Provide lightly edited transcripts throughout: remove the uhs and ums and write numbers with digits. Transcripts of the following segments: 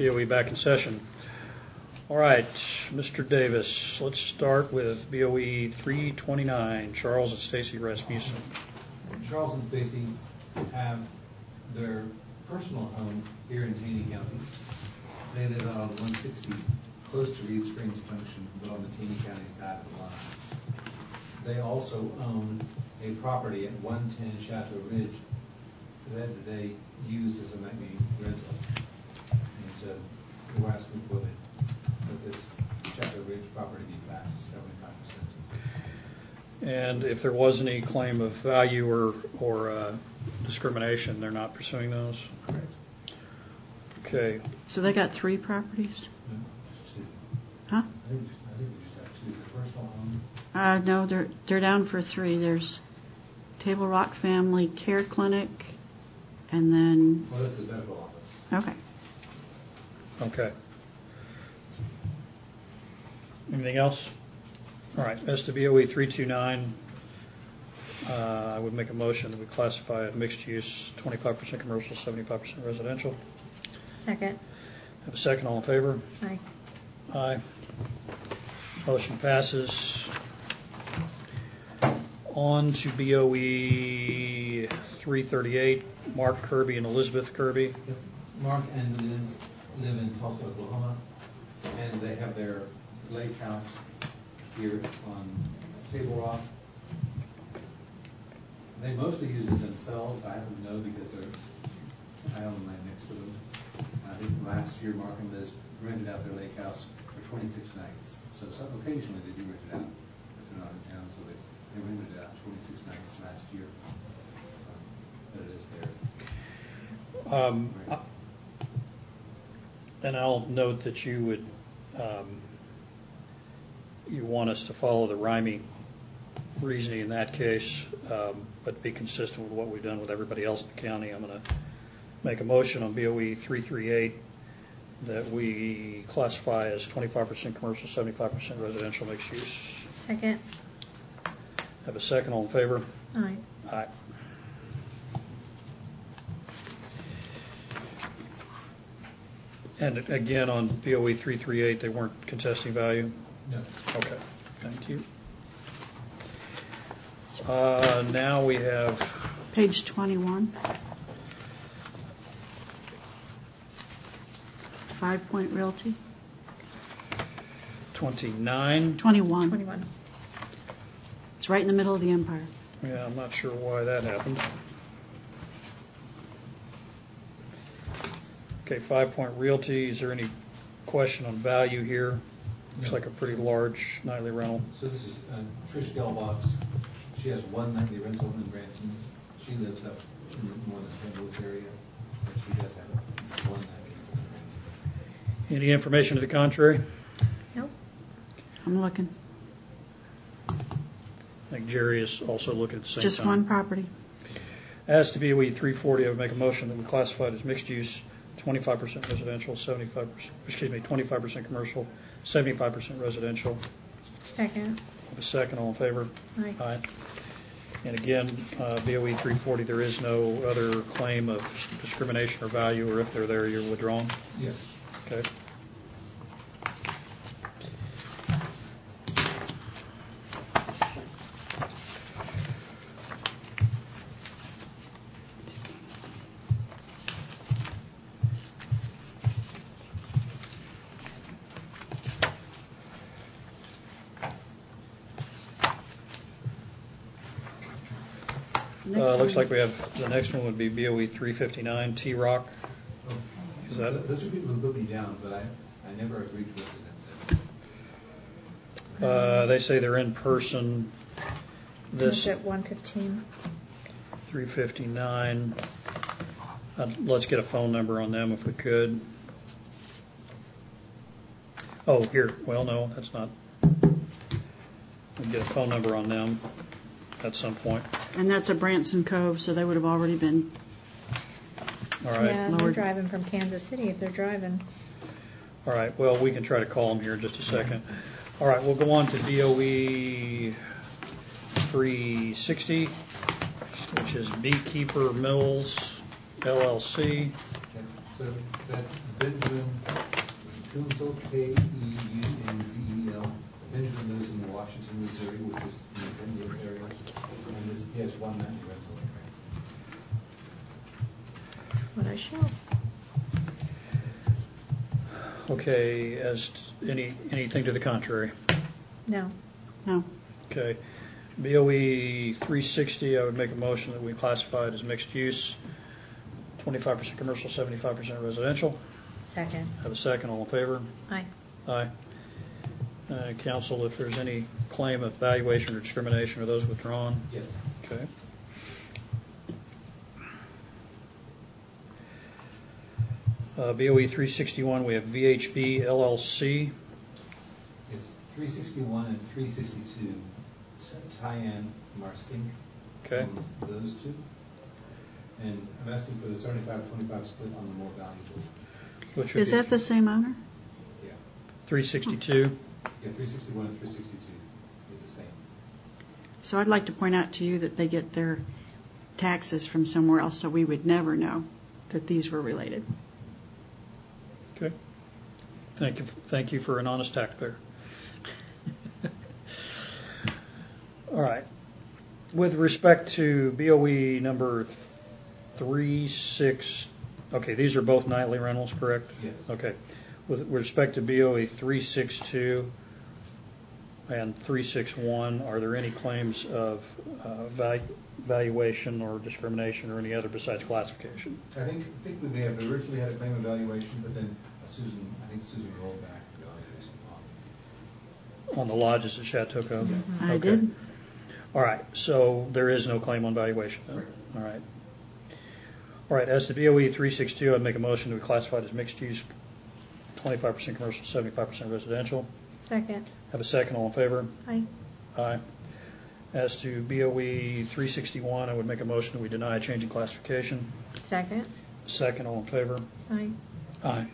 BOE back in session. All right, Mr. Davis, let's start with BOE 329, Charles and Stacy Rasmussen. Charles and Stacy have their personal home here in Taney County. They live out on 160, close to Reed Springs Junction, but on the Taney County side of the line. They also own a property at 110 Chateau Ridge that they use as a nightly rental. And so we're asking for this Chateau Ridge property be taxed at 75%. And if there was any claim of value or discrimination, they're not pursuing those? Correct. Okay. So they got 3 properties? No, just 2. Huh? I think we just have 2. The personal home. No, they're down for 3. There's Table Rock Family Care Clinic, and then... Well, this is medical office. Okay. Okay. Anything else? All right, as to BOE 329, I would make a motion that we classify it mixed use, 25% commercial, 75% residential. Second. Have a second, all in favor? Aye. Aye. Motion passes. On to BOE 338, Mark Kirby and Elizabeth Kirby. Yep. Mark and Liz live in Tulsa, Oklahoma, and they have their lake house here on Table Rock. They mostly use it themselves. I happen to know because I own land next to them. I think last year Mark and Liz rented out their lake house for 26 nights. So occasionally they do rent it out if they're not in town. So they rented it out 26 nights last year. But it is there. And I'll note that you would you want us to follow the RIME reasoning in that case, but be consistent with what we've done with everybody else in the county. I'm going to make a motion on BOE 338 that we classify as 25% commercial, 75% residential mixed use. Second. Have a second, all in favor? Aye. Aye. And again, on BOE 338, they weren't contesting value? No. Okay, thank you. Now we have... Page 21. 5 Point Realty. 29. 21. 21. It's right in the middle of the empire. Yeah, I'm not sure why that happened. Okay, 5 Point Realty. Is there any question on value here? Looks like a pretty large nightly rental. So this is Trish Gelbox. She has one nightly rental in Branson. She lives up in more of the St. Louis area, but she does have one nightly rental in Branson. Any information to the contrary? Nope. I'm looking. I think Jerry is also looking at the same Just time. one property. As to BOE 340, I would make a motion that we classify it as mixed use, 25% residential, 25% commercial, 75% residential. Second. Have a second, all in favor? Aye. Aye. And again, BOE 340, there is no other claim of discrimination or value, or if they're there, you're withdrawn? Yes. Okay. Looks like we have, the next one would be BOE 359, T-Rock. Oh. Is that Those are people who put me down, but I never agreed to represent them. They say they're in person. This at 115. 359. Let's get a phone number on them if we could. Oh, here. Well, no, that's not. We'll get a phone number on them at some point. And that's a Branson Cove, so they would have already been. All right. Yeah, they're driving from Kansas City if they're driving. All right. Well, we can try to call them here in just a second. All right. We'll go on to BOE 360, which is Beekeeper Mills, LLC. So that's Benjamin Kunzel, Keunzel. Benjamin lives in Washington, Missouri, which is in the St. Louis area. And he has one nightly rental in Branson. That's what I show. Okay, anything to the contrary? No. No. Okay. BOE 360, I would make a motion that we classify it as mixed use, 25% commercial, 75% residential. Second. Have a second, all in favor? Aye. Aye. Council, if there's any claim of valuation or discrimination, are those withdrawn? Yes. Okay. BOE 361, we have VHB LLC. It's 361 and 362. Tyann Marsink Okay. owns those two. And I'm asking for the 75-25 split on the more valuable. Which would Is be that the same owner? Yeah. 362? Yeah, 361 and 362 is the same. So I'd like to point out to you that they get their taxes from somewhere else, so we would never know that these were related. Okay. Thank you for an honest taxpayer. All right. With respect to BOE number 36, okay, these are both nightly rentals, correct? Yes. Okay. With respect to BOE 362 and 361, are there any claims of valuation or discrimination or any other besides classification? I think we may have originally had a claim of valuation, but then Susan rolled back the valuation On the lodges at Chateaucaux? Yeah. I did. All right, so there is no claim on valuation then? Right. All right. All right, as to BOE 362, I'd make a motion to be classified as mixed use, 25% commercial, 75% residential. Second. Have a second, all in favor? Aye. Aye. As to BOE 361, I would make a motion that we deny a change in classification. Second. Second, all in favor? Aye. Aye.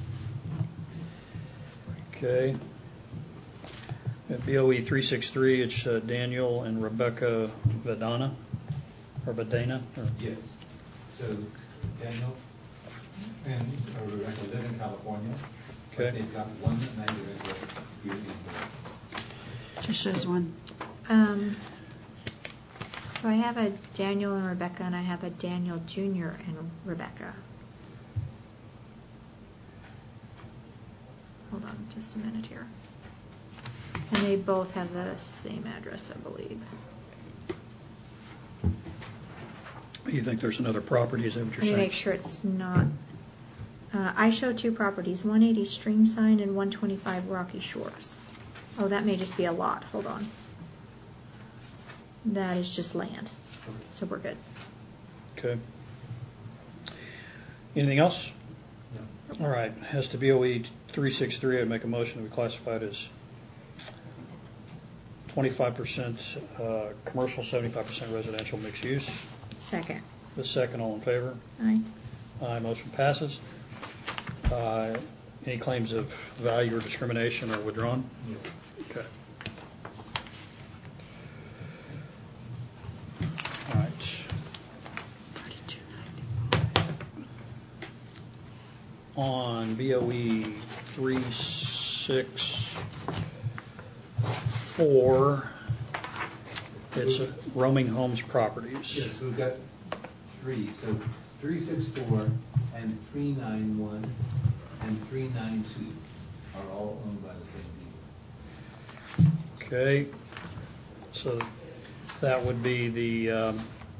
Okay. At BOE 363, it's Daniel and Rebecca Vadana, or Vadana? Or, Yes. So Daniel and Rebecca live in California. Okay. But they've got one nightly rental here in Branson. Just shows one. So I have a Daniel and Rebecca, and I have a Daniel Jr. and Rebecca. Hold on just a minute here. And they both have the same address, I believe. You think there's another property, is that what you're Let me saying? make sure it's not. I show two properties, 180 Streamside and 125 Rocky Shores. Oh, that may just be a lot. Hold on. That is just land. So we're good. Okay. Anything else? No. All right. As to BOE 363, I'd make a motion that we classify it as 25% commercial, 75% residential mixed use. Second. The second, all in favor? Aye. Aye. Motion passes. Any claims of value or discrimination are withdrawn? Yes. Okay. All right. On BOE 364, it's Roaming Homes Properties. Yeah, so we've got three. So 364 and 391 and 392 are all owned by the same people. Okay. So that would be the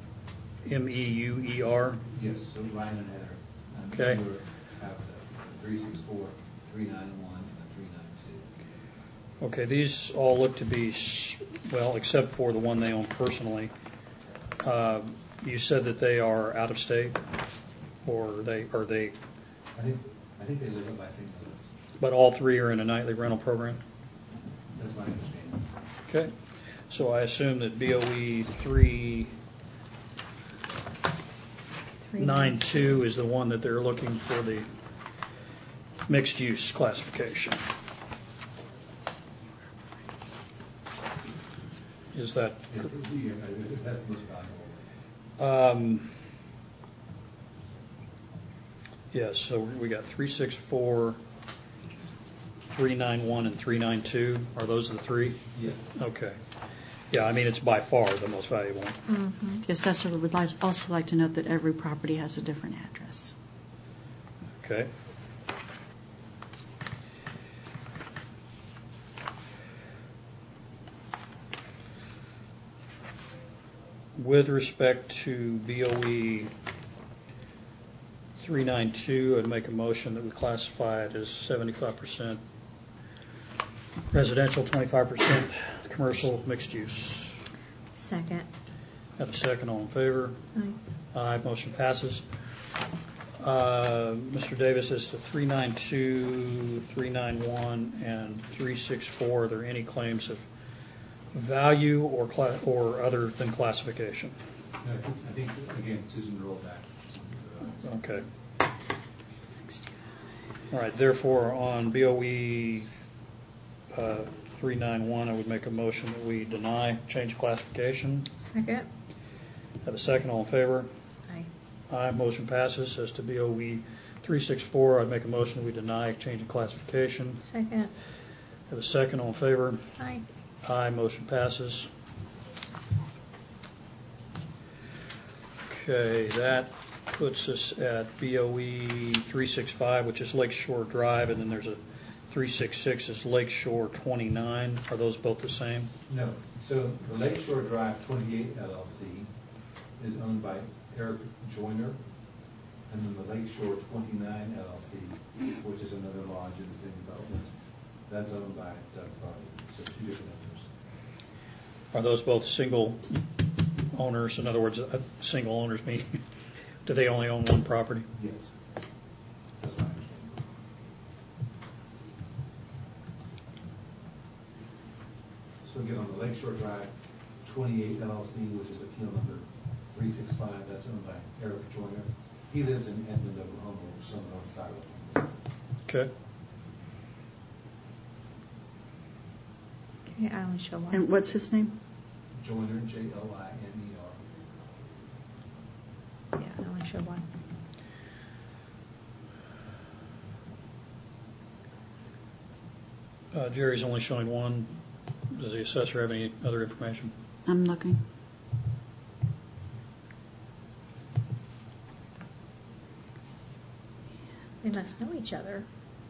MEUER. Yes, so Ryan and Heather. Okay. Have the 364, 391, and 392. Okay, these all look to be, well, except for the one they own personally. You said that they are out of state, or are they? I think they live up by St. Louis. But all three are in a nightly rental program. That's my understanding. Okay, so I assume that BOE 392 is the one that they're looking for the mixed use classification. Is that? That's the most valuable. Yes, so we got 364, 391, and 392. Are those the three? Yes. Okay. Yeah, I mean, it's by far the most valuable. Mm-hmm. The assessor would also like to note that every property has a different address. Okay. With respect to BOE 392, I'd make a motion that we classify it as 75% residential, 25% commercial, mixed use. Second. Have a second, all in favor? Aye. Aye, motion passes. Mr. Davis, as to 392, 391, and 364, are there any claims of value or other than classification? No, I think, again, Susan rolled back. Okay. All right, therefore, on BOE 391, I would make a motion that we deny change of classification. Second. Have a second, all in favor? Aye. Aye, motion passes. As to BOE 364, I'd make a motion that we deny change of classification. Second. Have a second, all in favor? Aye. Aye, motion passes. Okay, that puts us at BOE 365, which is Lakeshore Drive, and then there's a 366 is Lakeshore 29. Are those both the same? No. So the Lakeshore Drive 28 LLC is owned by Eric Joyner, and then the Lakeshore 29 LLC, which is another lodge in the same development, that's owned by Doug Farley. So two different owners. Are those both single owners? In other words, single owners mean, do they only own one property? Yes. That's my understanding. So again, on the Lakeshore Drive 28 LLC, which is appeal number 365, that's owned by Eric Joyner. He lives in Edmond, Oklahoma, which is on the north side of Oklahoma. Okay. Okay, I only show one. And what's his name? Joyner, Joyner. Yeah, I only show one. Jerry's only showing one. Does the assessor have any other information? I'm looking. They must know each other.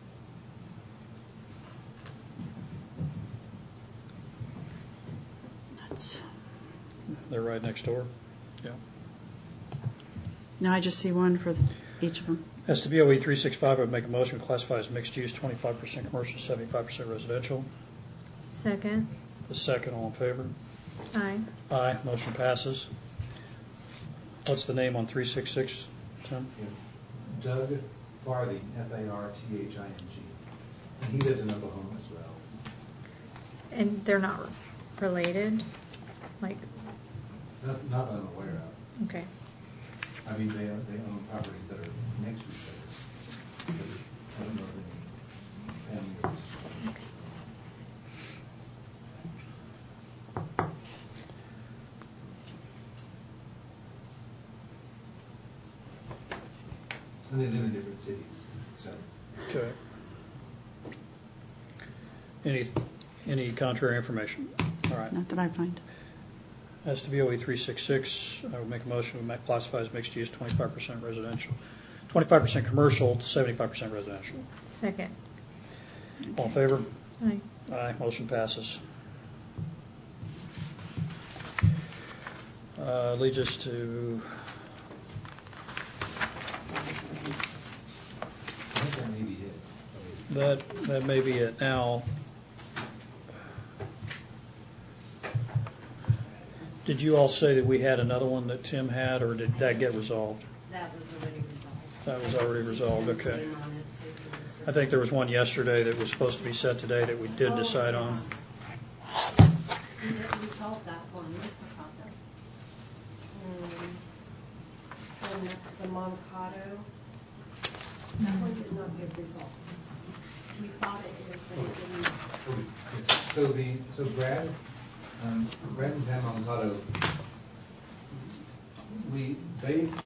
That's, They're right next door. Yeah. no, I just see one for each of them. As to BOE 365, I would make a motion to classify as mixed use, 25% commercial, 75% residential. Second. The second, all in favor? Aye. Aye, motion passes. What's the name on 366, Tim? Yeah. Doug Farthing, Farthing. And he lives in Oklahoma as well. And they're not related? Like, Not that I'm aware of. okay. I mean, they own properties that are next to each other. I don't know if any family members. And they live in different cities, so. Okay. Any contrary information? All right. Not that I find. As to BOE 366, I would make a motion to classify as mixed use, 25% residential, 25% commercial, 75% residential. Second. All in favor? Aye. Aye, motion passes. Leads us to I think that may be it. that may be it. Now, did you all say that we had another one that Tim had, or did that get resolved? That was already resolved. That was already resolved, okay. I think there was one yesterday that was supposed to be set today that we did decide on. Yes. We solved that one. And the Moncado, that one did not get resolved. We thought it did, but it didn't. So Brad and Pam Moncado, they